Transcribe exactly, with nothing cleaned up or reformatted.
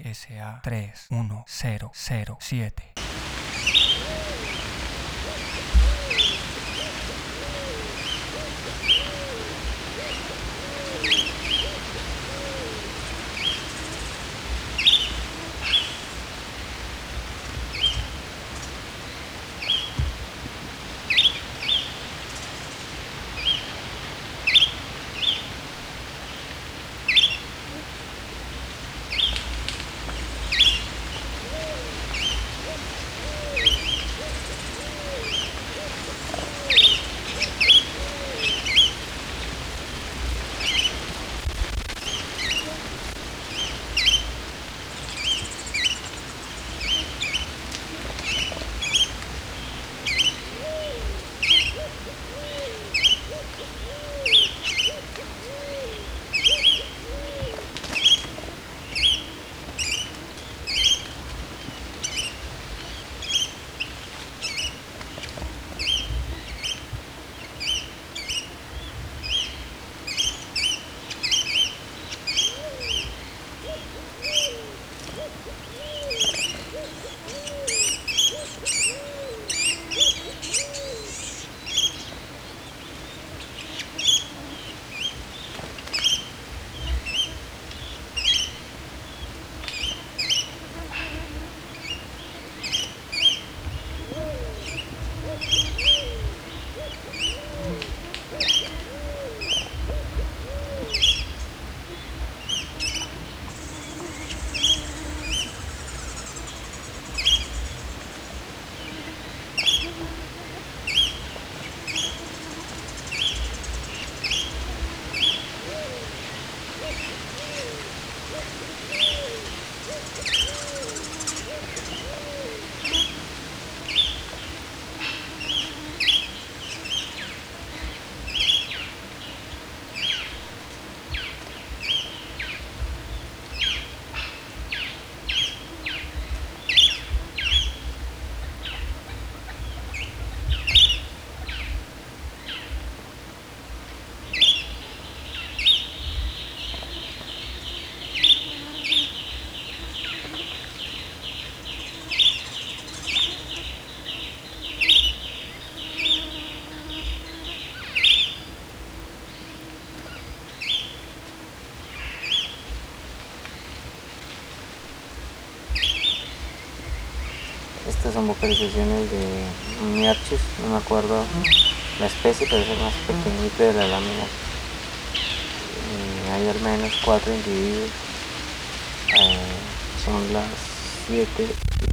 S A tres uno cero cero siete. Estas son vocalizaciones de Myiarchus, no me acuerdo la especie, pero es el más pequeñito de la lámina. Eh, hay al menos cuatro individuos. Eh, son las siete